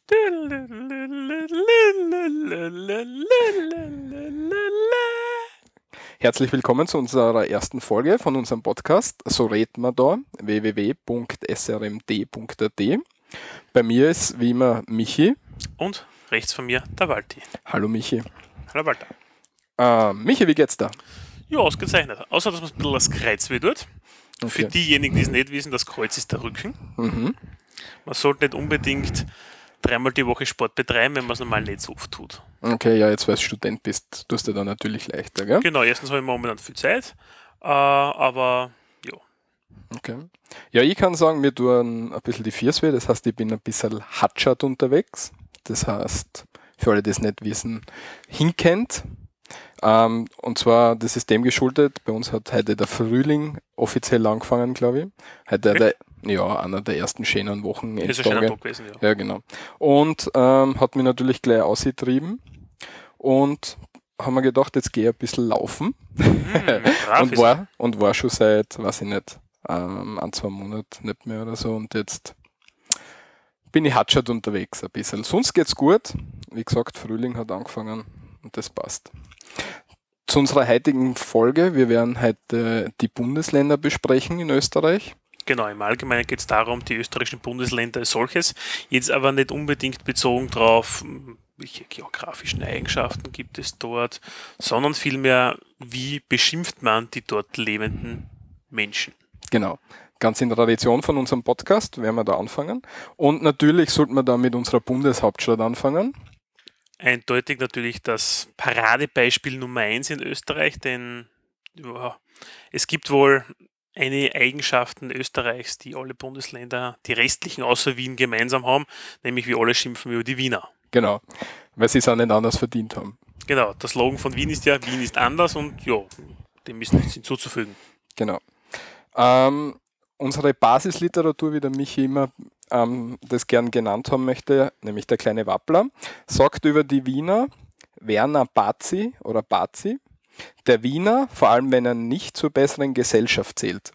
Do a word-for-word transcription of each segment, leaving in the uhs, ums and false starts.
Herzlich willkommen zu unserer ersten Folge von unserem Podcast So redet man da, w w w punkt s r m d punkt a t. Bei mir ist wie immer Michi. Und rechts von mir der Walti. Hallo Michi. Hallo Walter. Äh, Michi, wie geht's da? Ja, ausgezeichnet. Außer, dass man ein bisschen das Kreuz weh tut. Okay. Für diejenigen, die es nicht wissen, das Kreuz ist der Rücken. Mhm. Man sollte nicht unbedingt dreimal die Woche Sport betreiben, wenn man es normal nicht so oft tut. Okay, ja, jetzt weil du Student bist, tust du da natürlich leichter, gell? Genau, erstens habe ich momentan viel Zeit, äh, aber ja. Okay. Ja, ich kann sagen, mir tun ein bisschen die Füße weh, das heißt, ich bin ein bisschen hatschert unterwegs. Das heißt, für alle, die es nicht wissen, hinkennt. Ähm, und zwar, das ist dem geschuldet, bei uns hat heute der Frühling offiziell angefangen, glaube ich. Heute Okay. der, ja, einer der ersten schönen Wochen. Ist ein schöner Tag gewesen, ja. Ja, genau. Und ähm, hat mich natürlich gleich ausgetrieben und haben wir gedacht, jetzt gehe ich ein bisschen laufen. Hm, brav und, ist war, und war schon seit, weiß ich nicht, ähm, ein, zwei Monaten nicht mehr oder so. Und jetzt bin ich hatschert unterwegs ein bisschen. Sonst geht's gut. Wie gesagt, Frühling hat angefangen und das passt. Zu unserer heutigen Folge. Wir werden heute die Bundesländer besprechen in Österreich. Genau, im Allgemeinen geht es darum, die österreichischen Bundesländer als solches, jetzt aber nicht unbedingt bezogen darauf, welche geografischen Eigenschaften gibt es dort, sondern vielmehr, wie beschimpft man die dort lebenden Menschen. Genau. Ganz in Tradition von unserem Podcast werden wir da anfangen. Und natürlich sollten wir da mit unserer Bundeshauptstadt anfangen. Eindeutig natürlich das Paradebeispiel Nummer eins in Österreich, denn ja, es gibt wohl einige Eigenschaften Österreichs, die alle Bundesländer, die restlichen außer Wien gemeinsam haben, nämlich wir alle schimpfen über die Wiener. Genau, weil sie es auch nicht anders verdient haben. Genau, der Slogan von Wien ist ja, Wien ist anders und ja, dem ist nichts hinzuzufügen. Genau. Ähm, unsere Basisliteratur, wie der Michi immer ähm, das gern genannt haben möchte, nämlich der kleine Wappler, sagt über die Wiener Werner Bazi oder Bazi, der Wiener, vor allem wenn er nicht zur besseren Gesellschaft zählt.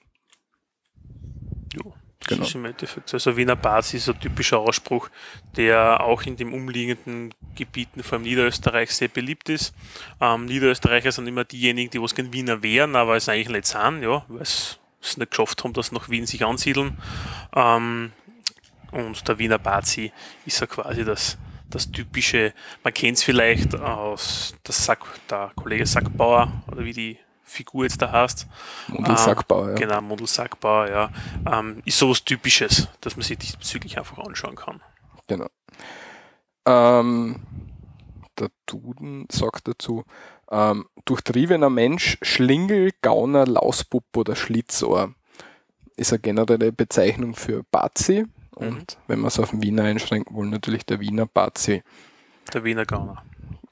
Ja, das Genau. ist im Endeffekt, also Wiener Basis ist so ein typischer Ausspruch, der auch in den umliegenden Gebieten, vor allem Niederösterreich, sehr beliebt ist. Ähm, Niederösterreicher sind immer diejenigen, die was gern Wiener wären, aber es eigentlich nicht sind, ja, weil es es nicht geschafft haben, dass nach Wien sich ansiedeln. Ähm, und der Wiener Bazi ist ja quasi das, das typische, man kennt es vielleicht aus der, Sack, der Kollege Sackbauer oder wie die Figur jetzt da heißt. Mundl Sackbauer, ähm, ja. Genau, Mundl Sackbauer, ja. Ähm, ist sowas Typisches, dass man sich diesbezüglich einfach anschauen kann. Genau. Ähm, der Duden sagt dazu, ähm, durchtriebener Mensch, Schlingel, Gauner, Lausbub oder Schlitzohr ist eine generelle Bezeichnung für Bazi. Und Mhm. wenn wir es auf den Wiener einschränken wollen, natürlich der Wiener Bazi. Der Wiener Gauner.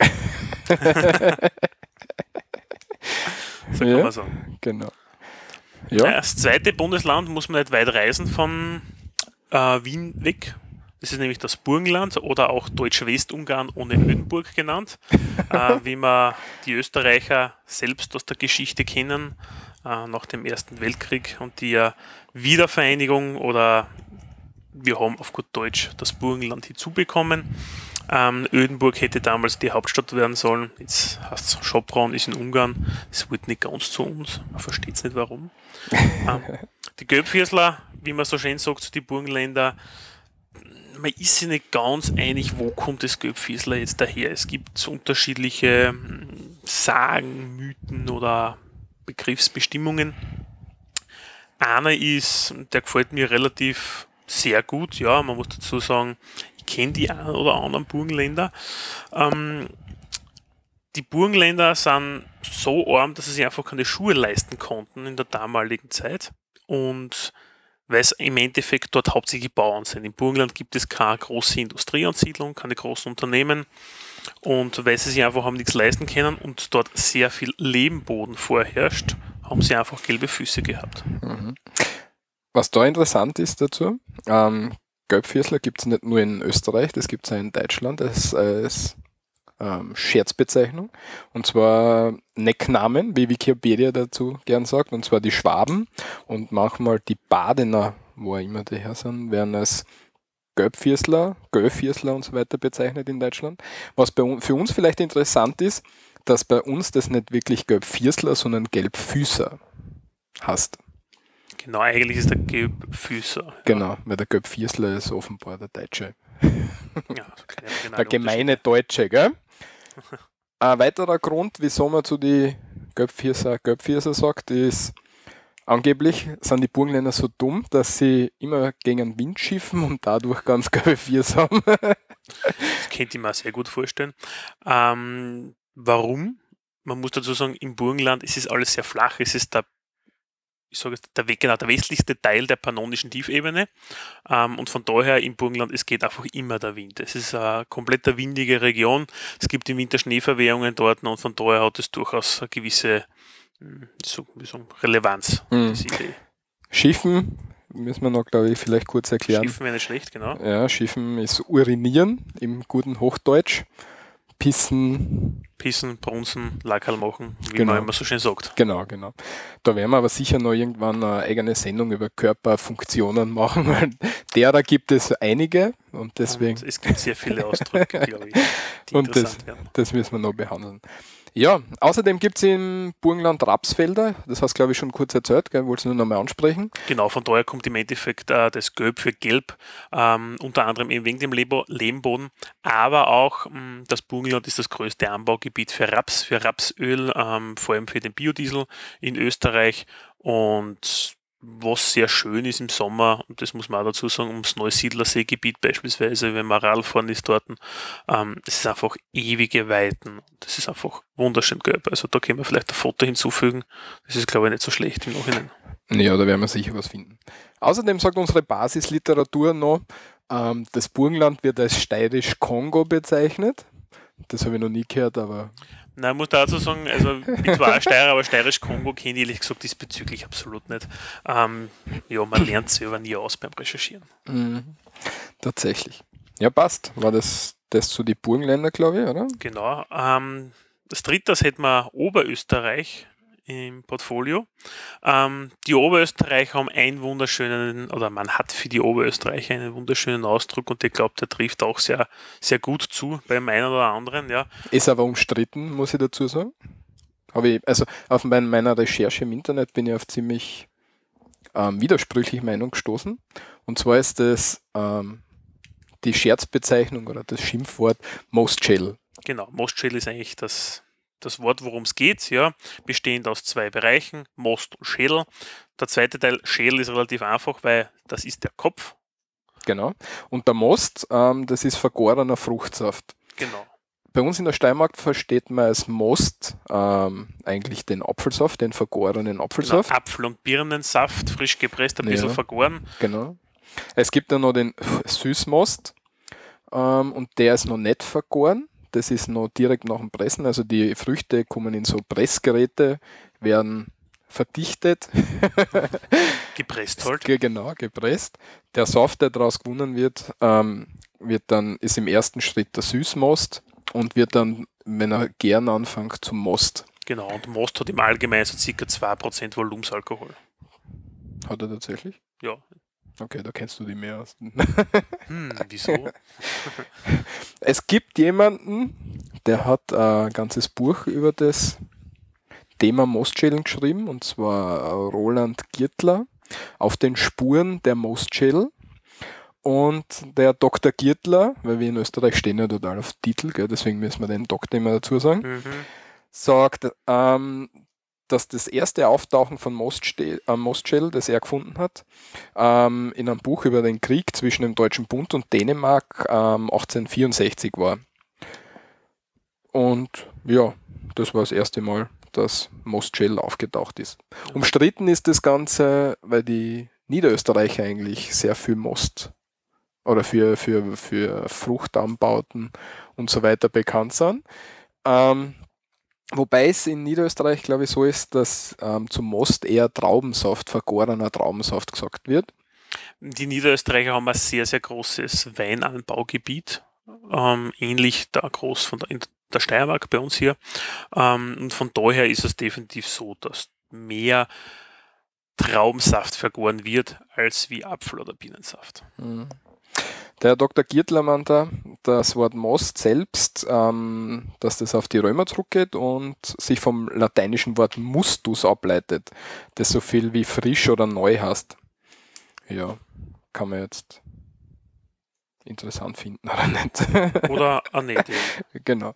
So Ja. kann man sagen. Genau. Ja. Ja, Das zweite Bundesland muss man nicht weit reisen von äh, Wien weg. Das ist nämlich das Burgenland oder auch Deutsch-Westungarn ohne Ödenburg genannt, äh, wie wir die Österreicher selbst aus der Geschichte kennen, äh, nach dem Ersten Weltkrieg und die äh, Wiedervereinigung oder wir haben auf gut Deutsch das Burgenland hinzubekommen. Ähm, Ödenburg hätte damals die Hauptstadt werden sollen. Jetzt heißt es Sopron, ist in Ungarn. Das wird nicht ganz zu uns. Man versteht es nicht warum. ähm, die Gelbviertler, wie man so schön sagt, die Burgenländer, man ist sich nicht ganz einig, wo kommt das Gelbviertler jetzt daher. Es gibt unterschiedliche Sagen, Mythen oder Begriffsbestimmungen. Einer ist, der gefällt mir relativ sehr gut, ja, man muss dazu sagen, ich kenne die einen oder anderen Burgenländer. Ähm, die Burgenländer sind so arm, dass sie sich einfach keine Schuhe leisten konnten in der damaligen Zeit und weil es im Endeffekt dort hauptsächlich Bauern sind. Im Burgenland gibt es keine große Industrieansiedlung, keine großen Unternehmen und weil sie sich einfach haben nichts leisten können und dort sehr viel Lehmboden vorherrscht, haben sie einfach gelbe Füße gehabt. Mhm. Was da interessant ist dazu, ähm, Gelbviertler gibt es nicht nur in Österreich, das gibt es auch in Deutschland als, als ähm, Scherzbezeichnung. Und zwar Necknamen, wie Wikipedia dazu gern sagt, und zwar die Schwaben und manchmal die Badener, wo auch immer die her sind, werden als Gelbviersler, Göllviersler und so weiter bezeichnet in Deutschland. Was bei un- für uns vielleicht interessant ist, dass bei uns das nicht wirklich Gelbviersler, sondern Gelbfüßer heißt. Genau, eigentlich ist der Gelbfüßer. Ja. Genau, weil der Gelbviersler ist offenbar der Deutsche. Ja, so kleine regionale Der gemeine Deutsche, gell? Ein weiterer Grund, wieso man zu die Gelbviersler Gelbviersler sagt, ist, angeblich sind die Burgenländer so dumm, dass sie immer gegen den Wind schiffen und dadurch ganz gelbe Viers haben. Das könnte ich mir auch sehr gut vorstellen. Ähm, warum? Man muss dazu sagen, im Burgenland ist es alles sehr flach. Es ist der, ich sage jetzt, der, genau, der westlichste Teil der pannonischen Tiefebene. Ähm, und von daher im Burgenland, es geht einfach immer der Wind. Es ist eine komplett eine windige Region. Es gibt im Winter Schneeverwehungen dort und von daher hat es durchaus eine gewisse so, wie sagen, Relevanz, Hm. diese Idee. Schiffen, müssen wir noch, glaube ich, vielleicht kurz erklären. Schiffen wäre nicht schlecht, genau. Ja, Schiffen ist urinieren im guten Hochdeutsch. Pissen. Pissen, Brunzen, Lackerl machen, wie Genau. man immer so schön sagt. Genau, genau. Da werden wir aber sicher noch irgendwann eine eigene Sendung über Körperfunktionen machen, weil derer gibt es einige und deswegen. Und es gibt sehr viele Ausdrücke, glaube ich, die und das, interessant werden. das müssen wir noch behandeln. Ja, außerdem gibt es im Burgenland Rapsfelder, das hast du, glaube ich, schon kurz erzählt, gell? Wolltest du nur noch mal ansprechen? Genau, von daher kommt im Endeffekt äh, das Gelb für Gelb, ähm, unter anderem eben wegen dem Lebo- Lehmboden, aber auch mh, das Burgenland ist das größte Anbaugebiet für Raps, für Rapsöl, ähm, vor allem für den Biodiesel in Österreich und was sehr schön ist im Sommer, und das muss man auch dazu sagen, ums Neusiedlerseegebiet beispielsweise, wenn man Radfahren ist dort, ähm, es ist einfach ewige Weiten. Das ist einfach wunderschön gelb. Also da können wir vielleicht ein Foto hinzufügen. Das ist, glaube ich, nicht so schlecht im Nachhinein. Ja, da werden wir sicher was finden. Außerdem sagt unsere Basisliteratur noch, ähm, das Burgenland wird als steirisch-Kongo bezeichnet. Das habe ich noch nie gehört, aber... Nein, ich muss dazu sagen, also ich bin zwar auch Steirer, aber steirisch-Kongo kenne ich ehrlich gesagt diesbezüglich absolut nicht. Ähm, ja, man lernt selber nie aus beim Recherchieren. Mhm. Tatsächlich. Ja, passt. War das, das zu die Burgenländer, glaube ich, oder? Genau. Ähm, als drittes hätten wir Oberösterreich im Portfolio. Ähm, die Oberösterreicher haben einen wunderschönen, oder man hat für die Oberösterreicher einen wunderschönen Ausdruck und ich glaube, der trifft auch sehr, sehr gut zu beim einen oder anderen. Ja. Ist aber umstritten, muss ich dazu sagen. Habe ich, also auf mein, meiner Recherche im Internet bin ich auf ziemlich ähm, widersprüchliche Meinung gestoßen. Und zwar ist das ähm, die Scherzbezeichnung oder das Schimpfwort Mostschädel. Genau, Mostschädel ist eigentlich das, das Wort, worum es geht, ja, bestehend aus zwei Bereichen, Most und Schädel. Der zweite Teil, Schädel, ist relativ einfach, weil das ist der Kopf. Genau. Und der Most, ähm, das ist vergorener Fruchtsaft. Genau. Bei uns in der Steiermark versteht man als Most ähm, eigentlich den Apfelsaft, den vergorenen Apfelsaft. Genau, Apfel- und Birnensaft, frisch gepresst, ein bisschen Ja. vergoren. Genau. Es gibt dann noch den Süßmost ähm, und der ist noch nicht vergoren. Das ist noch direkt nach dem Pressen. Also die Früchte kommen in so Pressgeräte, werden verdichtet. Gepresst halt. Ge- Genau, gepresst. Der Saft, der daraus gewonnen wird, ähm, wird dann, ist im ersten Schritt der Süßmost und wird dann, wenn er gern anfängt, zum Most. Genau, und Most hat im Allgemeinen so ca. zwei Prozent Volumensalkohol. Hat er tatsächlich? Ja. Okay, da kennst du die mehr aus. Hm, wieso? Es gibt jemanden, der hat ein ganzes Buch über das Thema Mostschädeln geschrieben, und zwar Roland Giertler, auf den Spuren der Mostschädel. Und der Doktor Giertler, weil wir in Österreich stehen ja total auf Titel, gell, deswegen müssen wir den Doktor immer dazu sagen, Mhm. sagt, ähm, dass das erste Auftauchen von Mostschädel, äh, Mostschädel, das er gefunden hat, ähm, in einem Buch über den Krieg zwischen dem Deutschen Bund und Dänemark ähm, achtzehnhundertvierundsechzig war. Und ja, das war das erste Mal, dass Mostschädel aufgetaucht ist. Ja. Umstritten ist das Ganze, weil die Niederösterreicher eigentlich sehr viel Most oder für, für, für Fruchtanbauten und so weiter bekannt sind. Ähm, wobei es in Niederösterreich, glaube ich, so ist, dass ähm, zum Most eher Traubensaft, vergorener Traubensaft gesagt wird. Die Niederösterreicher haben ein sehr, sehr großes Weinanbaugebiet, ähm, ähnlich da groß von der, in der Steiermark bei uns hier. Ähm, und von daher ist es definitiv so, dass mehr Traubensaft vergoren wird, als wie Apfel- oder Birnensaft. Mhm. Der Doktor Giertler meint da, das Wort Most selbst, ähm, dass das auf die Römer zurückgeht und sich vom lateinischen Wort mustus ableitet, das so viel wie frisch oder neu heißt. Ja, kann man jetzt interessant finden oder nicht. Oder auch nicht. Genau.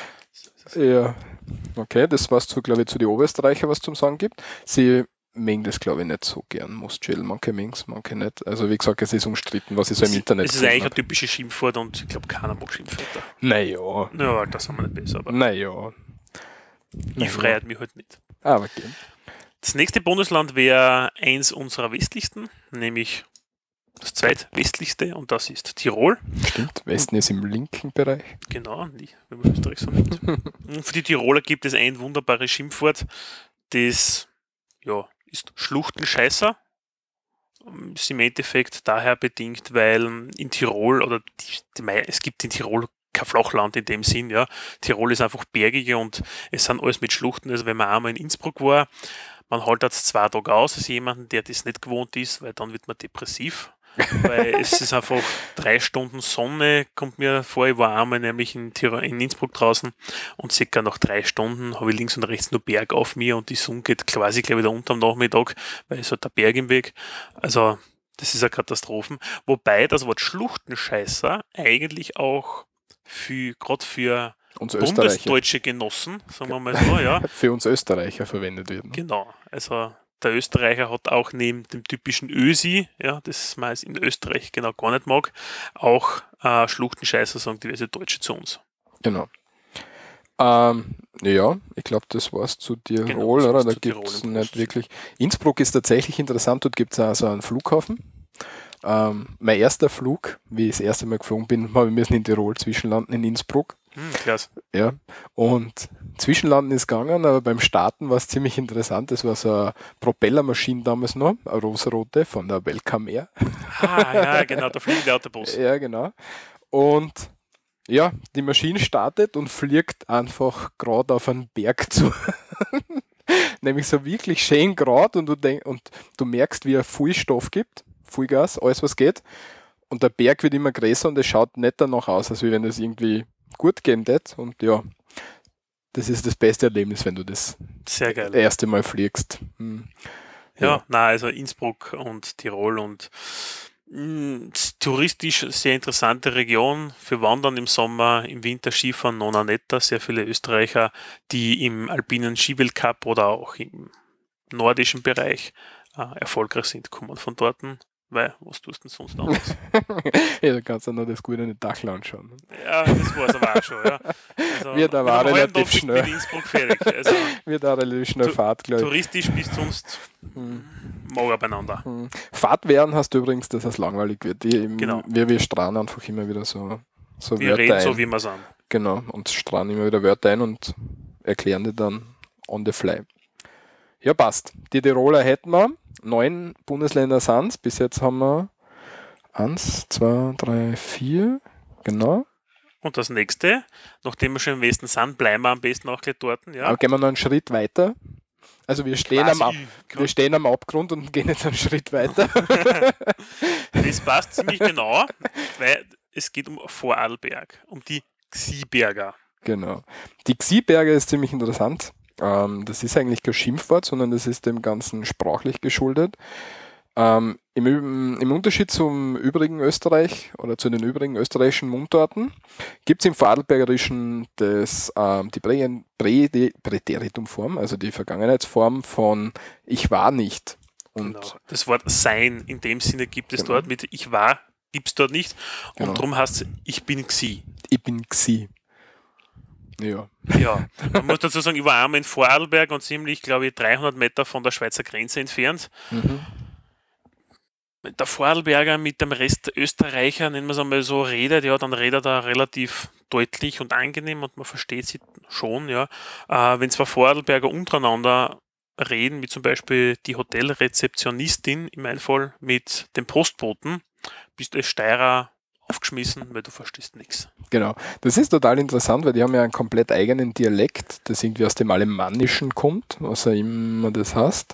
Ja, okay, das war's zu, glaube ich, zu den Oberösterreicher, was zum Sagen gibt. Sie mögen das, glaube ich, nicht so gern, Mostschädel. Manche mögen es, manche nicht. Also wie gesagt, es ist umstritten, was ich so im Internet Es ist eigentlich ein typisches Schimpfwort und ich glaube, keiner mag Schimpfwörter. Naja. Ja, das haben wir nicht besser, aber Naja. ich freiert mich halt nicht. Aber okay. Das nächste Bundesland wäre eins unserer westlichsten, nämlich das zweitwestlichste, und das ist Tirol. Stimmt, Westen ist im linken Bereich. Genau, nicht, wenn man Österreich so nimmt. Und für die Tiroler gibt es ein wunderbares Schimpfwort, das ja, ist Schluchtenscheißer. Ist im Endeffekt daher bedingt, weil in Tirol, oder die, die, es gibt in Tirol kein Flachland in dem Sinn, ja. Tirol ist einfach bergiger und es sind alles mit Schluchten. Also wenn man einmal in Innsbruck war, man hält das zwei Tage aus als jemanden, der das nicht gewohnt ist, weil dann wird man depressiv. Weil es ist einfach drei Stunden Sonne, kommt mir vor. Ich war einmal nämlich in, Tirol, in Innsbruck draußen und circa nach drei Stunden habe ich links und rechts nur Berg auf mir und die Sonne geht quasi gleich wieder unter am Nachmittag, weil es hat der Berg im Weg. Also das ist eine Katastrophe. Wobei das Wort Schluchtenscheißer eigentlich auch für, gerade für Uns bundesdeutsche Genossen, sagen wir mal so, ja. Für uns Österreicher verwendet wird. Genau, also der Österreicher hat auch neben dem typischen Ösi, ja, das man in Österreich genau gar nicht mag, auch äh, Schluchtenscheißer, sagen diverse Deutsche zu uns. Genau. Ähm, ja, ich glaube, das war's zu Tirol, Genau, oder? Da zu gibt es Tirol nicht wirklich. Innsbruck ist tatsächlich interessant, dort gibt es also einen Flughafen. Ähm, mein erster Flug, wie ich das erste Mal geflogen bin, wir müssen in Tirol zwischenlanden, in Innsbruck. Hm, klasse. Ja, und Zwischenlanden ist gegangen, aber beim Starten war es ziemlich interessant. Das war so eine Propellermaschine damals noch, eine rosarote von der Welcome Air. Ah, ja, genau, der fliegende Autobus. Ja, genau. Und ja, die Maschine startet und fliegt einfach gerade auf einen Berg zu. Nämlich so wirklich schön gerade und du denk, und du merkst, wie er viel Stoff gibt, viel Gas, alles was geht. Und der Berg wird immer größer und es schaut nicht danach aus, als wenn es irgendwie gut gehen wird. Und ja, das ist das beste Erlebnis, wenn du das Sehr geil. erste Mal fliegst. Hm. Ja, Ja. na, also Innsbruck und Tirol und mh, touristisch sehr interessante Region für Wandern im Sommer, im Winter Skifahren nona netta. Sehr viele Österreicher, die im alpinen Skiweltcup oder auch im nordischen Bereich äh, erfolgreich sind, kommen von dort. Weil, was tust du denn sonst anders? Ja, da kannst du noch das gute Dachl anschauen. Ja, das war es aber auch schon. Ja. Also, Wird aber mit einem halben relativ Tag bist du schnell. in Innsbruck fertig. Also, Wird auch relativ schnell Tu- Fahrt, glaube ich. touristisch bist du sonst Hm. mager beieinander. Hm. Fahrt werden hast du übrigens, dass es langweilig wird. Die, im, Genau. Wir, wir strahlen einfach immer wieder so, so Wir Wörter reden ein. so, wie wir sind. Genau, und strahlen immer wieder Wörter ein und erklären die dann on the fly. Ja, passt. Die Tiroler hätten wir. Neun Bundesländer sind es. Bis jetzt haben wir eins, zwei, drei, vier. Genau. Und das nächste, nachdem wir schon im Westen sind, bleiben wir am besten auch gleich dort. Ja. Aber gehen wir noch einen Schritt weiter. Also wir stehen, am, Ab- Quasi, wir stehen am Abgrund und gehen jetzt einen Schritt weiter. das passt ziemlich genau, weil es geht um Vorarlberg, um die Gsieberger. Genau. Die Gsieberger ist ziemlich interessant. Ähm, das ist eigentlich kein Schimpfwort, sondern das ist dem Ganzen sprachlich geschuldet. Ähm, im, Üb- Im Unterschied zum übrigen Österreich oder zu den übrigen österreichischen Mundarten gibt es im Vorarlbergerischen das, ähm, die Prä- Prä- Präteritumform, also die Vergangenheitsform von ich war nicht. Und Genau. Das Wort sein in dem Sinne gibt es Genau. dort mit ich war, gibt es dort nicht. Und Genau. darum heißt es ich bin Gsi. ich bin Gsi. Ja. Ja, man muss dazu sagen, ich war einmal in Vorarlberg und ziemlich, glaube ich, dreihundert Meter von der Schweizer Grenze entfernt. Mhm. Der Vorarlberger mit dem Rest Österreicher, nennen wir es einmal so, redet, ja, dann redet er relativ deutlich und angenehm und man versteht sie schon, ja. Äh, wenn zwei Vorarlberger untereinander reden, wie zum Beispiel die Hotelrezeptionistin, in meinem Fall mit dem Postboten, bist du als Steirer aufgeschmissen, weil du verstehst nichts. Genau. Das ist total interessant, weil die haben ja einen komplett eigenen Dialekt, das irgendwie aus dem Alemannischen kommt, was auch immer das heißt.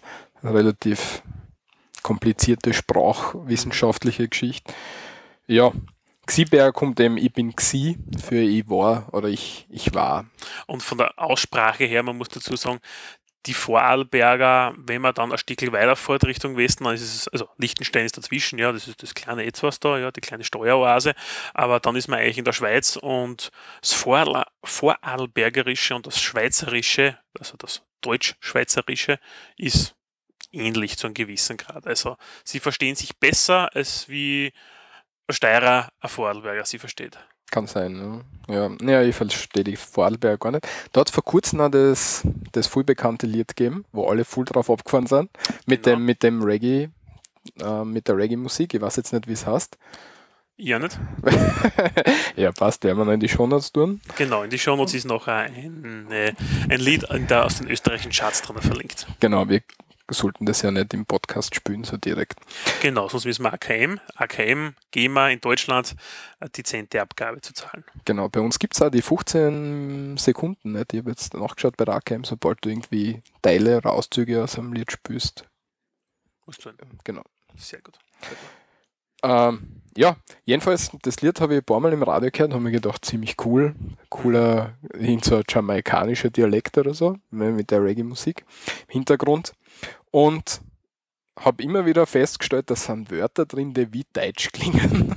Relativ komplizierte sprachwissenschaftliche Geschichte. Ja, Xiberger kommt eben, ich bin Xi für ich war oder ich, ich war. Und von der Aussprache her, man muss dazu sagen, die Vorarlberger, wenn man dann ein Stückchen weiterfährt Richtung Westen, dann ist es, also Liechtenstein ist dazwischen, ja, das ist das kleine Etwas da, ja, die kleine Steueroase, aber dann ist man eigentlich in der Schweiz und das Vorarl Vorarlbergerische und das Schweizerische, also das Deutsch-Schweizerische, ist ähnlich zu einem gewissen Grad. Also sie verstehen sich besser, als wie ein Steirer ein Vorarlberger sie versteht. Kann sein, ja. Ja, ja, ich verstehe die Vorarlberger gar nicht. Da hat es vor kurzem noch das, das voll bekannte Lied gegeben, wo alle voll drauf abgefahren sind. Mit Genau. dem, mit dem Reggae, äh, mit der Reggae-Musik. Ich weiß jetzt nicht, wie es heißt. Ja, nicht? Ja, passt, werden wir noch in die Shownotes tun. Genau, in die Shownotes ist noch ein, äh, ein Lied in der, aus den österreichischen Charts drin verlinkt. Genau, wir sollten das ja nicht im Podcast spielen, so direkt. Genau, sonst müssen wir A K M, A K M, GEMA in Deutschland eine dezente Abgabe zu zahlen. Genau, bei uns gibt es auch die fünfzehn Sekunden. Nicht? Ich habe jetzt nachgeschaut bei der A K M, sobald du irgendwie Teile oder Auszüge aus einem Lied spielst. Musst du Genau. Sehr gut. Sehr gut. Ähm, ja, jedenfalls, das Lied habe ich ein paar Mal im Radio gehört und habe mir gedacht, ziemlich cool. Cooler, irgend so ein jamaikanischer Dialekt oder so, mit der Reggae-Musik im Hintergrund. Und habe immer wieder festgestellt, da sind Wörter drin, die wie Deutsch klingen.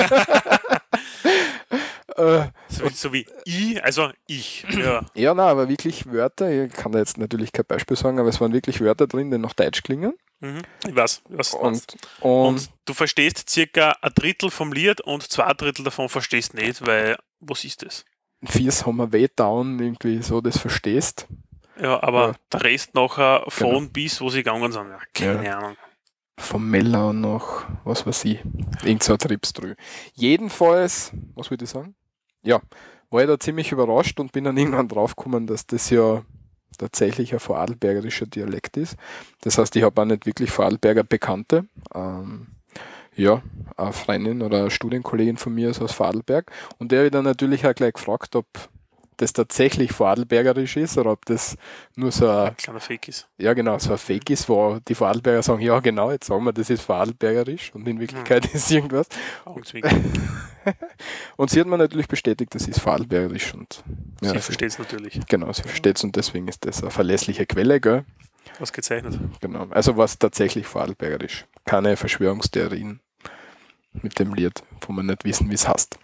äh, So, so wie ich, also ich. Ja. ja, nein, aber wirklich Wörter, ich kann da jetzt natürlich kein Beispiel sagen, aber es waren wirklich Wörter drin, die nach Deutsch klingen. Mhm. Ich weiß, was du meinst. Und, und, Und du verstehst circa ein Drittel vom Lied und zwei Drittel davon verstehst nicht, weil, was ist das? Viers haben wir wehdown, irgendwie so, das verstehst. Ja, aber Ja. der Rest nachher von Genau. bis, wo sie gegangen sind, ja, keine Ja. Ahnung. Vom Mellau noch, was weiß ich, irgend so ein Tripstrü. Jedenfalls, was würde ich sagen? Ja, war ich da ziemlich überrascht und bin dann irgendwann draufgekommen, dass das ja tatsächlich ein vorarlbergerischer Dialekt ist. Das heißt, ich habe auch nicht wirklich Vorarlberger Bekannte. Ähm, ja, eine Freundin oder eine Studienkollegin von mir ist aus Vorarlberg und der habe ich dann natürlich auch gleich gefragt, ob das tatsächlich Vorarlbergerisch ist oder ob das nur so ein, Kleiner Fake ist. ja genau, so ein Fake ist, wo die Vorarlberger sagen, ja genau, jetzt sagen wir, das ist Vorarlbergerisch und in Wirklichkeit Hm. ist irgendwas. Augenzwinkern. Und sie hat mir natürlich bestätigt, das ist Vorarlbergerisch und ja, Sie also, versteht es natürlich. genau, sie versteht es und deswegen ist das eine verlässliche Quelle, gell? Was gezeichnet. Genau. Also war es tatsächlich Vorarlbergerisch. Keine Verschwörungstheorien mit dem Lied, wo wir nicht wissen, wie es heißt.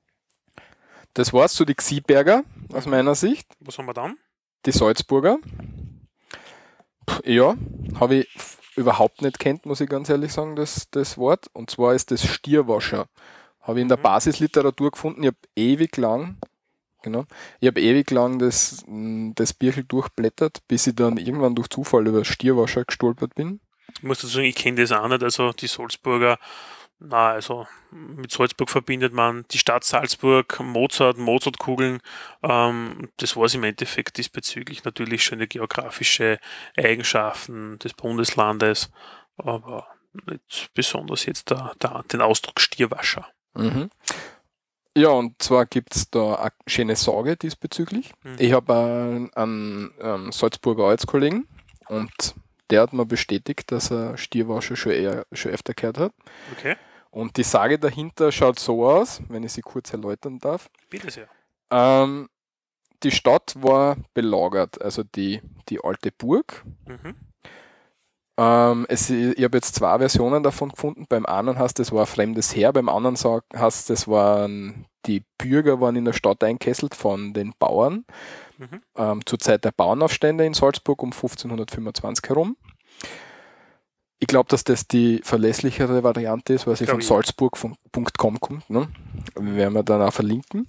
Das war's zu die Xiberger aus meiner Sicht. Was haben wir dann? Die Salzburger. Puh, ja, habe ich f- überhaupt nicht kennt, muss ich ganz ehrlich sagen, das, das Wort. Und zwar ist das Stierwascher. Habe ich in der Mhm. Basisliteratur gefunden. Ich habe ewig lang, genau, ich habe ewig lang das, mh, das Bierchen durchblättert, bis ich dann irgendwann durch Zufall über Stierwascher gestolpert bin. Ich muss dazu sagen, ich kenne das auch nicht. Also die Salzburger, na, also mit Salzburg verbindet man die Stadt Salzburg, Mozart, Mozartkugeln. Ähm, das war es im Endeffekt diesbezüglich. Natürlich schöne geografische Eigenschaften des Bundeslandes, aber nicht besonders jetzt der, der, den Ausdruck Stierwascher. Mhm. Ja, und zwar gibt es da eine schöne Sorge diesbezüglich. Mhm. Ich habe einen, einen, einen Salzburger Arbeitskollegen und der hat mir bestätigt, dass er Stierwascher schon, eher, schon öfter gehört hat. Okay, Und die Sage dahinter schaut so aus, wenn ich sie kurz erläutern darf. bitte sehr. Ähm, die Stadt war belagert, also die, die alte Burg. Mhm. Ähm, es, ich habe jetzt zwei Versionen davon gefunden. Beim einen heißt es war ein fremdes Heer, beim anderen sag, heißt es waren die Bürger waren in der Stadt einkesselt von den Bauern Mhm. ähm, zur Zeit der Bauernaufstände in Salzburg um fünfzehnhundertfünfundzwanzig herum. Ich glaube, dass das die verlässlichere Variante ist, weil sie Glaub von ich. salzburg punkt com kommt. Ne? Werden wir dann auch verlinken.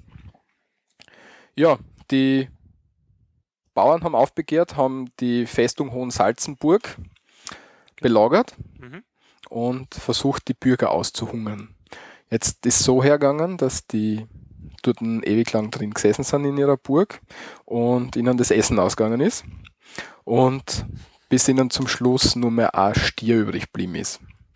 Ja, die Bauern haben aufbegehrt, haben die Festung Hohensalzenburg belagert Mhm. und versucht, die Bürger auszuhungern. Jetzt ist so hergegangen, dass die dort ewig lang drin gesessen sind in ihrer Burg und ihnen das Essen ausgegangen ist und bis ihnen zum Schluss nur mehr ein Stier übrig geblieben ist.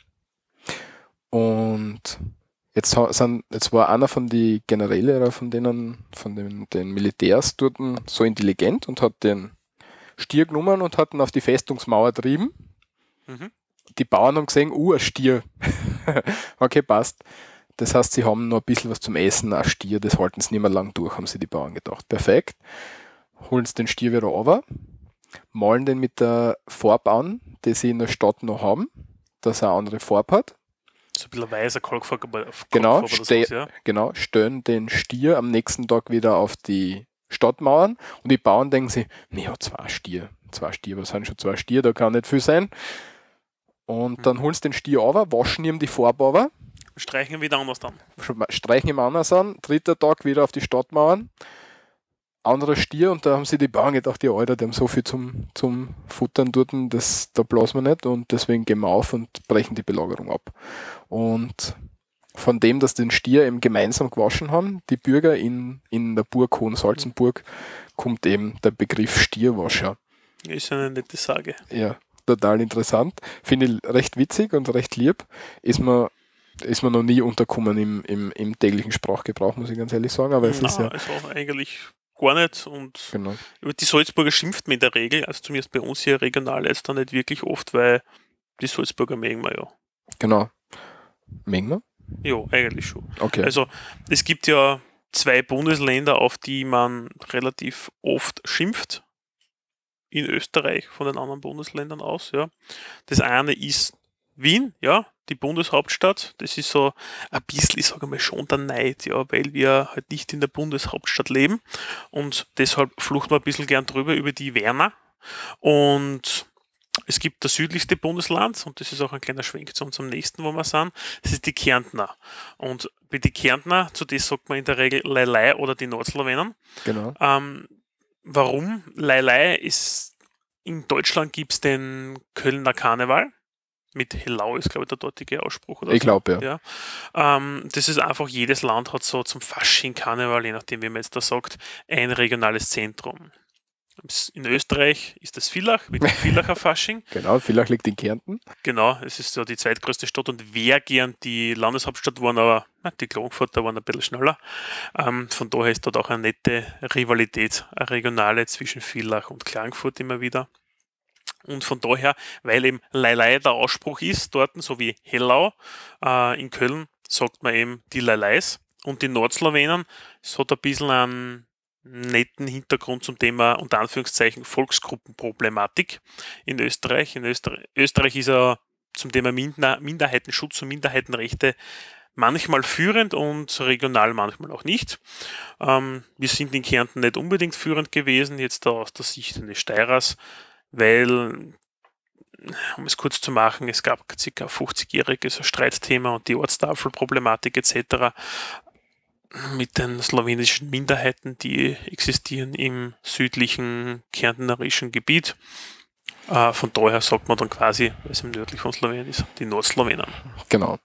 Und jetzt, ha- sind, jetzt war einer von den Generäle oder von denen, von den, den Militärs dort so intelligent und hat den Stier genommen und hat ihn auf die Festungsmauer getrieben. Mhm. Die Bauern haben gesehen, uh, ein Stier. Okay, passt. Das heißt, sie haben noch ein bisschen was zum Essen, ein Stier, das halten sie nicht mehr lang durch, haben sie die Bauern gedacht. Perfekt. Holen sie den Stier wieder runter, malen den mit der Farbe an, die sie in der Stadt noch haben, dass er eine andere Farbe hat. So ein bisschen weißer Kalkfarbe. Genau, oder ste sowas, ja. genau, stellen den Stier am nächsten Tag wieder auf die Stadtmauern und die Bauern denken sich, ja, zwei Stier, zwei Stier, was sind schon zwei Stier, da kann nicht viel sein. Und mhm. dann holen sie den Stier runter, waschen ihm die Farbe runter. Streichen wieder anders an. Streichen ihm anders an, dritter Tag wieder auf die Stadtmauern, anderer Stier und da haben sie die Bauern gedacht, ja Alter, die haben so viel zum, zum Futtern dort, das, da blasen wir nicht und deswegen gehen wir auf und brechen die Belagerung ab. Und von dem, dass den Stier eben gemeinsam gewaschen haben, die Bürger in, in der Burg Hohensalzenburg, kommt eben der Begriff Stierwascher. Ist eine nette Sage. Ja, total interessant. Finde ich recht witzig und recht lieb. Ist mir ist mir noch nie unterkommen im, im, im täglichen Sprachgebrauch, muss ich ganz ehrlich sagen. Aber es Na, ist ja also eigentlich gar nicht. Und genau. über die Salzburger schimpft man in der Regel, also zumindest bei uns hier regional jetzt dann nicht wirklich oft, weil die Salzburger mögen wir ja. Genau. Mögen wir? Ja, eigentlich schon. Okay. Also es gibt ja zwei Bundesländer, auf die man relativ oft schimpft. In Österreich von den anderen Bundesländern aus, ja. Das eine ist Wien, ja, die Bundeshauptstadt. Das ist so ein bisschen, ich sage mal, schon der Neid, ja, weil wir halt nicht in der Bundeshauptstadt leben und deshalb fluchten wir ein bisschen gern drüber über die Werner. Und es gibt das südlichste Bundesland und das ist auch ein kleiner Schwenk zu unserem nächsten, wo wir sind. Das ist die Kärntner. Und bei die Kärntner, zu das sagt man in der Regel Leilei oder die Nordslawenen. Genau. Ähm, warum? Leilei ist, in Deutschland gibt es den Kölner Karneval. Mit Hellau ist, glaube ich, der dortige Ausspruch. Oder ich so. glaube, ja. ja. Ähm, das ist einfach, jedes Land hat so zum Fasching, Karneval, je nachdem, wie man jetzt da sagt, ein regionales Zentrum. In Österreich ist das Villach, mit dem Villacher Fasching. Genau, Villach liegt in Kärnten. Genau, es ist so die zweitgrößte Stadt und wäre gern die Landeshauptstadt geworden, aber na, die Klagenfurter waren ein bisschen schneller. Ähm, von daher ist dort auch eine nette Rivalität, eine regionale zwischen Villach und Klagenfurt immer wieder. Und von daher, weil eben Leilei der Ausspruch ist, dort, so wie Hellau äh, in Köln, sagt man eben die Leileis. Und die Nordslawenen, es hat ein bisschen einen netten Hintergrund zum Thema, unter Anführungszeichen, Volksgruppenproblematik in Österreich. In Österreich, Österreich ist ja zum Thema Minder, Minderheitenschutz und Minderheitenrechte manchmal führend und regional manchmal auch nicht. Ähm, wir sind in Kärnten nicht unbedingt führend gewesen, jetzt da aus der Sicht eines Steirers, weil, um es kurz zu machen, es gab ca. fünfzigjähriges Streitthema und die Ortstafelproblematik et cetera mit den slowenischen Minderheiten, die existieren im südlichen kärntnerischen Gebiet. Äh, von daher sagt man dann quasi, weil es im nördlich von Slowenien ist, die Nordslawenen. Genau.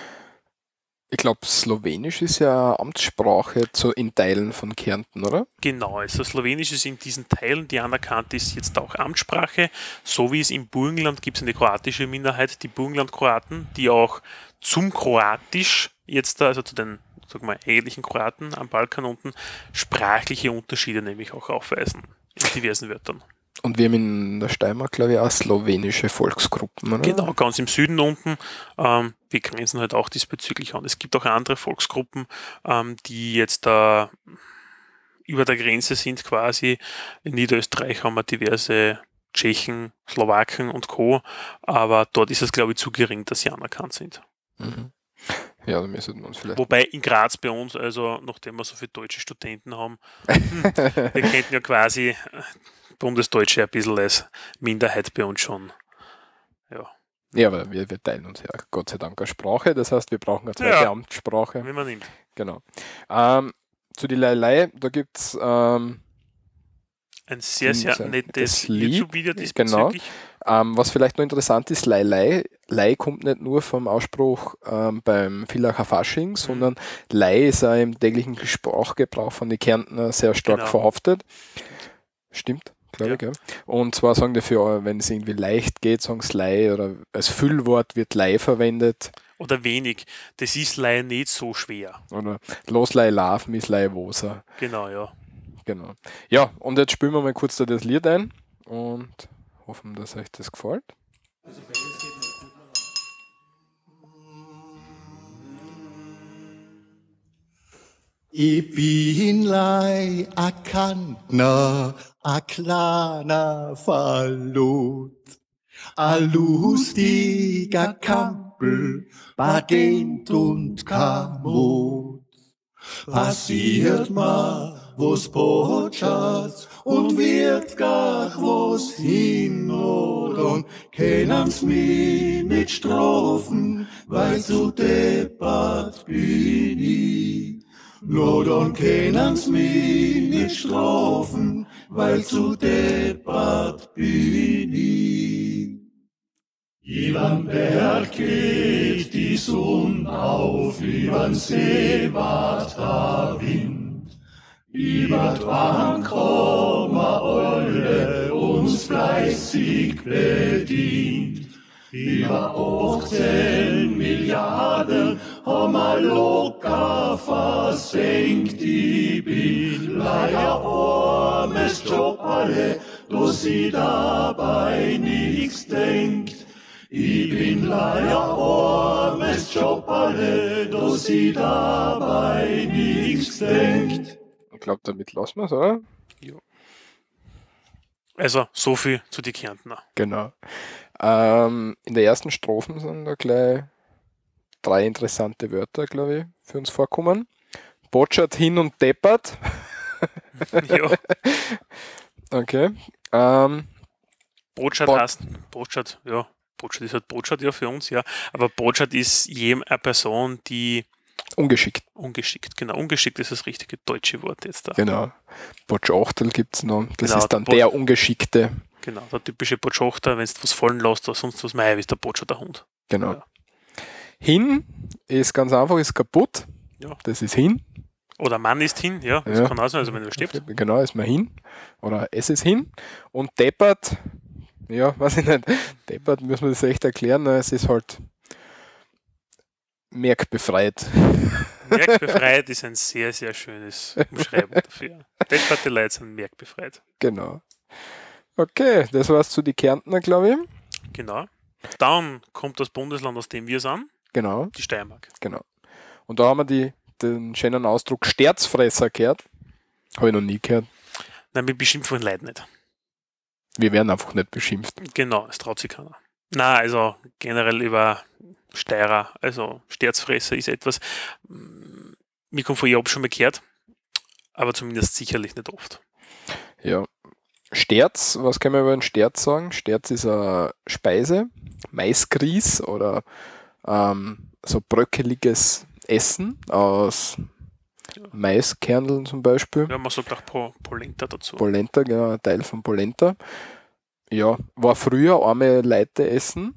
Ich glaube, Slowenisch ist ja Amtssprache zu, in Teilen von Kärnten, oder? Genau, also Slowenisch ist in diesen Teilen, die anerkannt ist, jetzt auch Amtssprache. So wie es im Burgenland gibt es eine kroatische Minderheit, die Burgenland-Kroaten, die auch zum Kroatisch jetzt, also zu den sag mal, eigentlichen Kroaten am Balkan unten, sprachliche Unterschiede nämlich auch aufweisen in diversen Wörtern. Und wir haben in der Steiermark, glaube ich, auch slowenische Volksgruppen, oder? Genau, ganz im Süden unten. Ähm, wir grenzen halt auch diesbezüglich an. Es gibt auch andere Volksgruppen, ähm, die jetzt da äh, über der Grenze sind quasi. In Niederösterreich haben wir diverse Tschechen, Slowaken und Co. Aber dort ist es, glaube ich, zu gering, dass sie anerkannt sind. Mhm. Ja, da müssen wir uns vielleicht... Wobei in Graz bei uns, also nachdem wir so viele deutsche Studenten haben, wir könnten ja quasi Bundesdeutsche ein bisschen als Minderheit bei uns schon. Ja, ja aber wir, wir teilen uns ja Gott sei Dank eine Sprache, das heißt, wir brauchen eine zweite ja, Amtssprache. wie man nimmt. Genau. Ähm, zu die Leilei, da gibt es ähm, ein sehr, sehr nettes Lied, YouTube-Video diesbezüglich. Genau. Ähm, was vielleicht noch interessant ist, Leilei, Lei kommt nicht nur vom Ausspruch ähm, beim Villacher Fasching, mhm. sondern Lei ist auch im täglichen Sprachgebrauch von den Kärntner sehr stark genau. verhaftet. Stimmt, glaube ja. ich. Gell? Und zwar sagen dafür, wenn es irgendwie leicht geht, sagen sie Lei oder als Füllwort wird Lei verwendet. Oder wenig. Das ist Lei nicht so schwer. Oder los Lei laufen ist Lei woser. Genau, ja. Genau. Ja, und jetzt spielen wir mal kurz da das Lied ein und hoffen, dass euch das gefällt. Also Ich bin lei a Kantner, a kleiner Verlot, a lustiger Kampel, Badent und Kamot. Passiert ma, wo's botschert, und wird gar wo's hin, und kennen's mi nicht strafen, weil zu deppert bin ich. No, dann kennen's mi nicht strafen, weil zu deppert bin ich. Iwan Berg geht die Sonne auf, Iwan See wart der Wind. Iwan Bank kommen alle uns fleißig bedient. Über achtzehn Milliarden haben wir locker versenkt. Ich bin leider armes Jobberle, dass sie dabei nichts denkt. Ich bin leider armes Jobberle, dass sie dabei nichts denkt. Ich glaube, damit lassen wir es, oder? Ja. Also, so viel zu die Kärntner. Genau. Ähm, in der ersten Strophe sind da gleich drei interessante Wörter, glaube ich, für uns vorkommen. Botschert hin und deppert. Ja. Okay. Ähm, Botschert Bot- heißt, Botschert, ja, Botschert ist halt Botschert ja für uns, ja. Aber Botschert ist jem eine Person, die ungeschickt. ungeschickt, genau, ungeschickt ist das richtige deutsche Wort jetzt da. Genau. Botschachtel gibt es noch. Das Genau, ist dann Bo- der Ungeschickte. Genau, der typische Botschachter, wenn du was fallen lässt oder sonst was, mei, ist der Botschachter Hund. Genau. Ja. Hin ist ganz einfach, ist kaputt. Ja. Das ist hin. Oder Mann ist hin, ja, das Ja. kann auch sein, also wenn er stirbt. Genau, ist man hin. Oder es ist hin. Und deppert, ja, weiß ich nicht. Deppert müssen wir das echt erklären. ne, Es ist halt merkbefreit. Merkbefreit ist ein sehr, sehr schönes Umschreibung dafür. Depperte Leute sind merkbefreit. Genau. Okay, das war's zu die Kärntner, glaube ich. Genau. Dann kommt das Bundesland, aus dem wir sind, Genau, die Steiermark. genau. Und da haben wir die, den schönen Ausdruck Sterzfresser gehört. Habe ich noch nie gehört. Nein, wir beschimpfen Leute nicht. Wir werden einfach nicht beschimpft. Genau, es traut sich keiner. Na, also generell über Steirer, also Sterzfresser ist etwas, mm, mir kommt vor, ich habe schon mal gehört, aber zumindest sicherlich nicht oft. Ja. Sterz, was kann man über den Sterz sagen? Sterz ist eine Speise, Maisgrieß oder ähm, so bröckeliges Essen aus Ja. Maiskerneln zum Beispiel. Ja, man sagt auch Po- Polenta dazu. Polenta, genau, ein Teil von Polenta. Ja, war früher arme Leute essen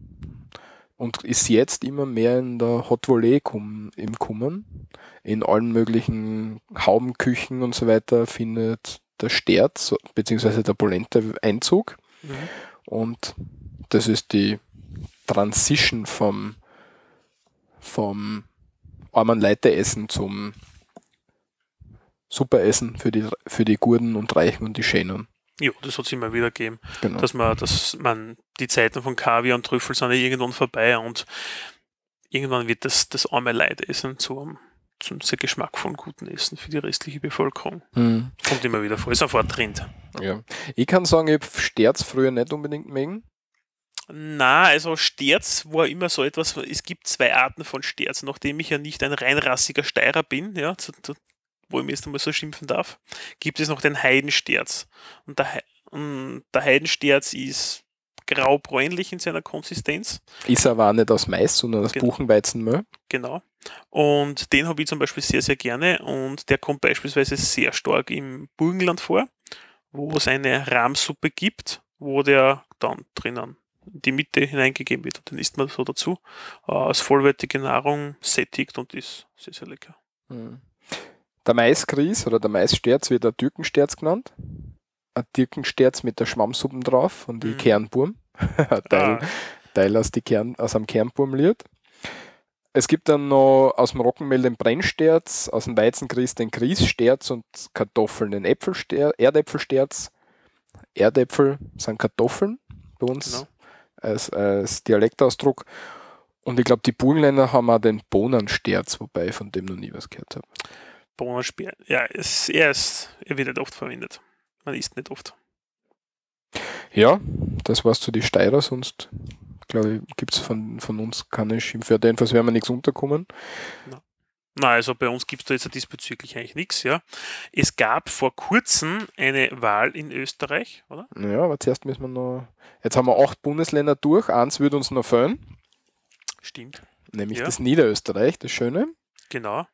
und ist jetzt immer mehr in der Hot Volley kum, im Kommen. In allen möglichen Haubenküchen und so weiter findet der Sterz bzw. der Polenta Einzug. Mhm. Und das ist die Transition vom, vom armen Leute-Essen zum Superessen für die, für die Guten und Reichen und die Schönen. Ja, das hat es immer wieder gegeben, Genau. dass man, dass man die Zeiten von Kaviar und Trüffel sind ja irgendwann vorbei und irgendwann wird das, das arme Leidessen zu einem, zum sehr geschmackvollen guten Essen für die restliche Bevölkerung. Hm. Kommt immer wieder vor, ist einfach ein Trend. Ja. Ich kann sagen, ich habe Sterz früher nicht unbedingt mögen. Na, also Sterz war immer so etwas, es gibt zwei Arten von Sterz, nachdem ich ja nicht ein reinrassiger Steirer bin, ja, zu, zu, wo ich mir jetzt einmal so schimpfen darf, gibt es noch den Heidensterz. Und der, Hei- und der Heidensterz ist grau-bräunlich in seiner Konsistenz, Ist aber auch nicht aus Mais, sondern aus Genau. Buchenweizenmehl. genau. Und den habe ich zum Beispiel sehr, sehr gerne und der kommt beispielsweise sehr stark im Burgenland vor, wo es eine Rahmsuppe gibt, wo der dann drinnen in die Mitte hineingegeben wird und den isst man so dazu. Äh, als vollwertige Nahrung sättigt und ist sehr, sehr lecker. Hm. Der Maisgrieß oder der Maissterz wird ein Türkensterz genannt. Ein Türkensterz mit der Schwammsuppen drauf und die Mhm. Kernburm. Ein Teil, Ah, Teil aus, die Kern, aus einem Kernburmlied. Es gibt dann noch aus dem Roggenmehl den Brennsterz, aus dem Weizengrieß den Grießsterz und Kartoffeln den Äpfelster, Erdäpfelsterz. Erdäpfel sind Kartoffeln bei uns Genau. als, als Dialektausdruck. Und ich glaube, die Burgenländer haben auch den Bohnensterz, wobei ich von dem noch nie was gehört habe. Bohnensperr. Ja, es, er, ist, er wird nicht oft verwendet. Man isst nicht oft. Ja, das war's zu die Steirer, sonst glaube ich, gibt es von, von uns keine Schimpfwörter. Jedenfalls werden wir nichts unterkommen. Na, also bei uns gibt es da jetzt diesbezüglich eigentlich nichts, ja. Es gab vor kurzem eine Wahl in Österreich, oder? Ja, aber zuerst müssen wir noch. Jetzt haben wir acht Bundesländer durch, eins wird uns noch fehlen. Stimmt. Nämlich Ja. das Niederösterreich, das Schöne. Genau.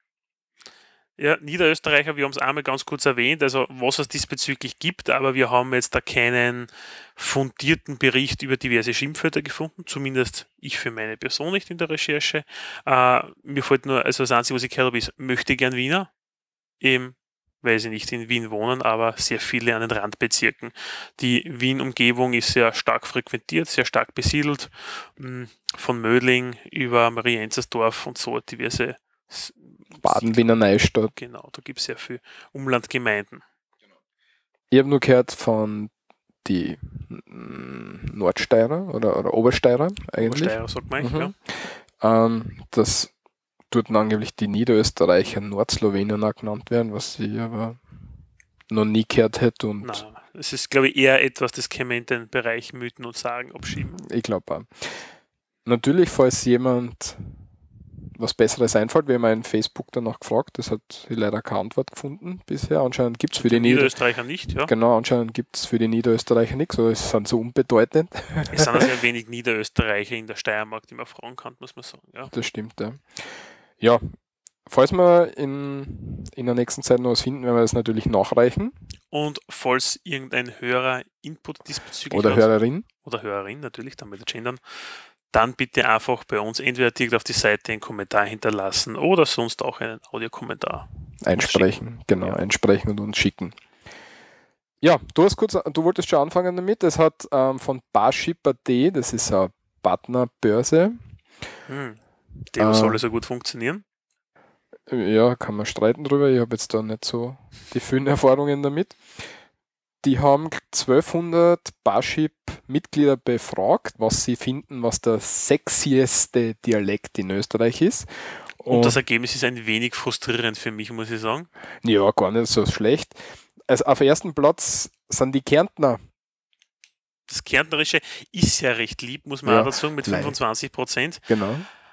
Ja, Niederösterreicher, wir haben es einmal ganz kurz erwähnt, also was es diesbezüglich gibt, aber wir haben jetzt da keinen fundierten Bericht über diverse Schimpfwörter gefunden, zumindest ich für meine Person nicht in der Recherche. Äh, mir fällt nur, also das Einzige, was ich gehört habe, ist, möchte gern Wiener, eben, weil sie nicht in Wien wohnen, aber sehr viele an den Randbezirken. Die Wien-Umgebung ist sehr stark frequentiert, sehr stark besiedelt, mh, von Mödling über Marienzersdorf und so diverse Baden, Wiener Neustadt. Genau, da gibt es sehr viel Umlandgemeinden. Ich habe nur gehört von die mm, Nordsteirer oder, oder Obersteirer eigentlich. Obersteirer sagt man eigentlich, Mhm. Ähm, dass dort angeblich die Niederösterreicher Nordslowenien auch genannt werden, was ich aber noch nie gehört hätte. Und ja. Nein, es ist, glaube ich, eher etwas, das kann man in den Bereich Mythen und Sagen abschieben. ich glaube auch. Natürlich, falls jemand was Besseres einfällt, wir haben in Facebook danach gefragt, das hat leider keine Antwort gefunden bisher. Anscheinend gibt es für die, Die Nieder Niederösterreicher nicht, ja. Genau, anscheinend gibt es für die Niederösterreicher nichts, oder es sind so unbedeutend. Es sind sehr wenig Niederösterreicher in der Steiermark, die man fragen kann, muss man sagen. Ja. Das stimmt, ja. Ja, falls wir in, in der nächsten Zeit noch was finden, werden wir das natürlich nachreichen. Und falls irgendein Hörer Input diesbezüglich Oder hat, Hörerin. oder Hörerin natürlich, dann mit der Gendern, dann bitte einfach bei uns entweder direkt auf die Seite einen Kommentar hinterlassen oder sonst auch einen Audiokommentar Einsprechen, genau, Ja. einsprechen und uns schicken. Ja, du hast kurz, du wolltest schon anfangen damit. Das hat ähm, von Barship punkt at, das ist eine Partnerbörse. Hm. Dem Äh, soll es ja gut funktionieren. Ja, kann man streiten drüber. Ich habe jetzt da nicht so die vielen Erfahrungen damit. Die haben zwölfhundert Barship-Mitglieder befragt, was sie finden, was der sexieste Dialekt in Österreich ist. Und das Ergebnis ist ein wenig frustrierend für mich, muss ich sagen. Ja, gar nicht so schlecht. Also auf ersten Platz sind die Kärntner. Das Kärntnerische ist ja recht lieb, muss man Ja, auch dazu sagen, mit nein. fünfundzwanzig Prozent. Genau.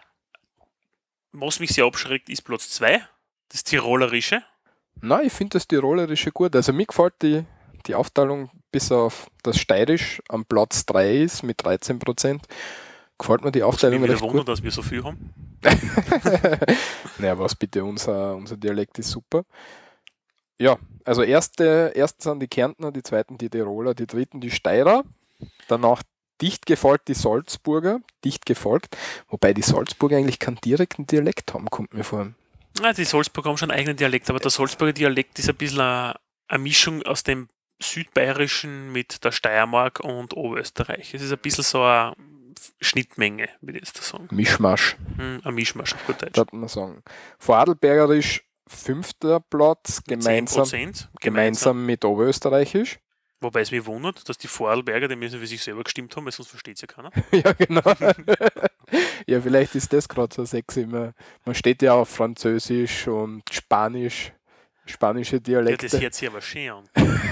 Was mich sehr abschreckt, ist Platz zwei, das Tirolerische. Nein, ich finde das Tirolerische gut. Also mir gefällt die, die Aufteilung bis auf das Steirisch am Platz drei ist mit dreizehn Prozent. Gefällt mir die Was mich Aufteilung wieder recht wundert, gut. dass wir so viel haben. Naja, was bitte, unser, unser Dialekt ist super. Ja, also erste, erst sind die Kärntner, die zweiten die Tiroler, die dritten die Steirer, danach dicht gefolgt die Salzburger, dicht gefolgt, wobei die Salzburger eigentlich keinen direkten Dialekt haben, kommt mir vor. Ja, die Salzburger haben schon einen eigenen Dialekt, aber der Salzburger Dialekt ist ein bisschen eine, eine Mischung aus dem Südbayerischen mit der Steiermark und Oberösterreich. Es ist ein bisschen so eine Schnittmenge, würde ich jetzt sagen. Mischmasch, Hm, ein Mischmasch auf gut Deutsch. darf man sagen. Vorarlbergerisch fünfter Platz, Mit gemeinsam, zehn Prozent gemeinsam. gemeinsam mit Oberösterreichisch. Wobei es mich wundert, dass die Vorarlberger, die müssen für sich selber gestimmt haben, weil sonst versteht es ja keiner. Ja, genau. Ja, vielleicht ist das gerade so sexy. Man, man steht ja auf Französisch und Spanisch, spanische Ja, Dialekte. das hört sich aber schön an.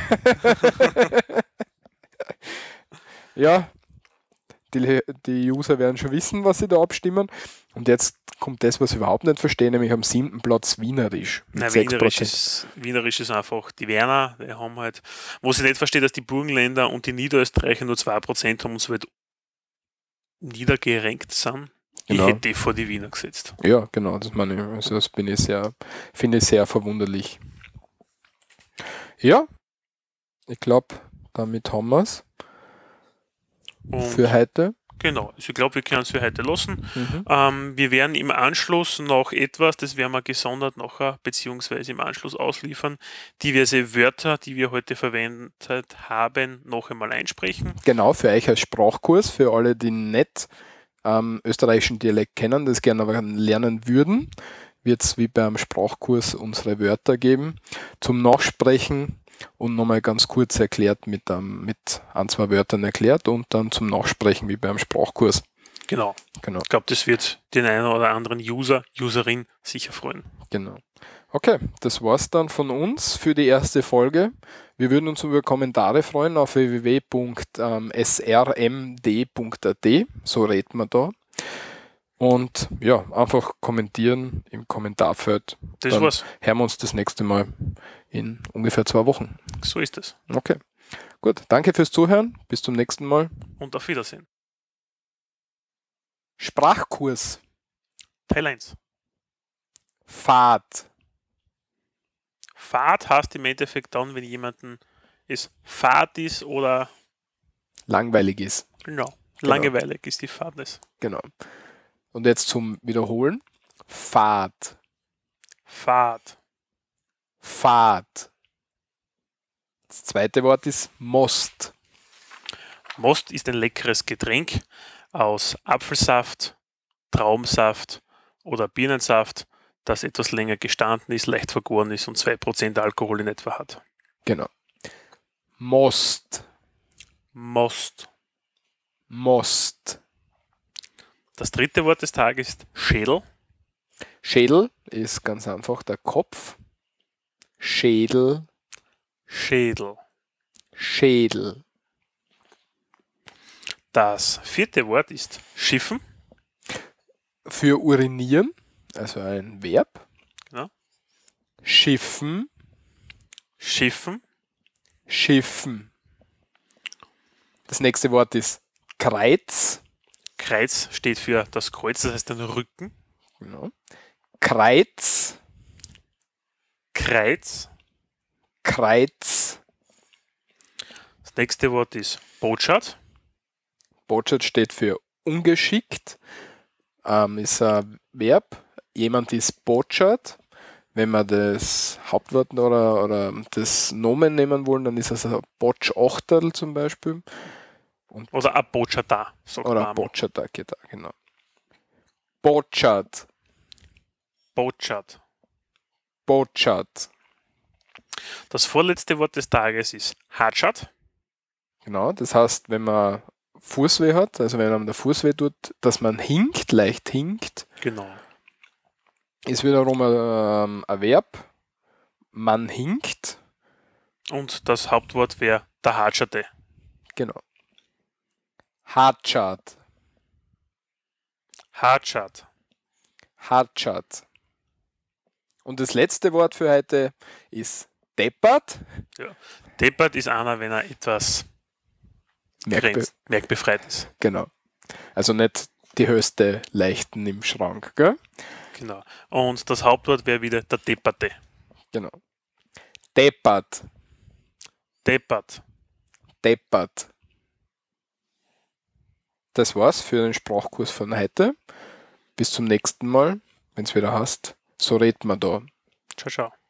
Ja, die, die User werden schon wissen, was sie da abstimmen. Und jetzt kommt das, was ich überhaupt nicht verstehe, nämlich am siebten Platz Wienerisch. Mit Nein, sechs Wienerisch Prozent. ist, Wienerisch ist einfach die Werner, die haben halt, wo ich nicht verstehe, dass die Burgenländer und die Niederösterreicher nur zwei Prozent haben und so weit niedergerenkt sind. Genau. Ich hätte die vor die Wiener gesetzt. Ja, genau, das meine ich. Also das bin ich sehr, finde ich sehr verwunderlich. Ja, ich glaube, damit haben wir es Und für heute. genau, also ich glaube, wir können es für heute lassen. Mhm. Ähm, wir werden im Anschluss noch etwas, das werden wir gesondert nachher, beziehungsweise im Anschluss ausliefern, diverse Wörter, die wir heute verwendet haben, noch einmal einsprechen. Genau, für euch als Sprachkurs, für alle, die nicht ähm, österreichischen Dialekt kennen, das gerne aber lernen würden, wird es wie beim Sprachkurs unsere Wörter geben zum Nachsprechen und nochmal ganz kurz erklärt mit, ähm, mit ein, zwei Wörtern erklärt und dann zum Nachsprechen wie beim Sprachkurs. Genau. Genau, Ich glaube, das wird den einen oder anderen User, Userin sicher freuen. genau. Okay, das war's dann von uns für die erste Folge. Wir würden uns über Kommentare freuen auf w w w punkt s r m d punkt a t, so redet man da. Und ja, einfach kommentieren im Kommentarfeld. Das Dann war's. hören wir uns das nächste Mal in ungefähr zwei Wochen. So ist es. Okay, gut. Danke fürs Zuhören. Bis zum nächsten Mal. Und auf Wiedersehen. Sprachkurs. Teil eins. Fahrt. Fahrt heißt im Endeffekt dann, wenn jemanden es Fahrt ist oder Langweilig ist. genau, Genau. langweilig ist die Fahrt. Genau. Und jetzt zum Wiederholen. Fahrt. Fahrt. Fahrt. Das zweite Wort ist Most. Most ist ein leckeres Getränk aus Apfelsaft, Traubensaft oder Birnensaft, das etwas länger gestanden ist, leicht vergoren ist und zwei Prozent Alkohol in etwa hat. Genau. Most. Most. Most. Das dritte Wort des Tages ist Schädel. Schädel ist ganz einfach der Kopf. Schädel. Schädel. Schädel. Das vierte Wort ist Schiffen. Für urinieren, also ein Verb. Genau. Schiffen. Schiffen. Schiffen. Das nächste Wort ist Kreuz. Kreuz steht für das Kreuz, das heißt den Rücken. Genau. Kreuz. Kreuz. Kreuz. Das nächste Wort ist Botschaft. Botschaft steht für ungeschickt. Ähm, ist ein Verb. Jemand ist Botschaft. Wenn wir das Hauptwort oder, oder das Nomen nehmen wollen, dann ist es ein Botschachterl zum Beispiel. Und Oder ein Botschafter, sagt oder man. Botschafter, genau. Botschaft. Botschaft. Botschaft. Das vorletzte Wort des Tages ist Hatschat. Genau, das heißt, wenn man Fußweh hat, also wenn einem der Fuß weh tut, dass man hinkt, leicht hinkt, Genau. ist wiederum ein, ein Verb. Man hinkt. Und das Hauptwort wäre der Hatschate. Genau. Hatschat. Hatschat. Hatschat. Und das letzte Wort für heute ist deppert. Deppert ist einer, wenn er etwas Merkbe grenzt, merkbefreit ist. genau. Also nicht die höchste Leichten im Schrank, gell? Genau. Und das Hauptwort wäre wieder der Depperte. Genau. Deppert. Deppert. Deppert. Das war's für den Sprachkurs von heute. Bis zum nächsten Mal, wenn es wieder heißt, so redet man da. Ciao, ciao.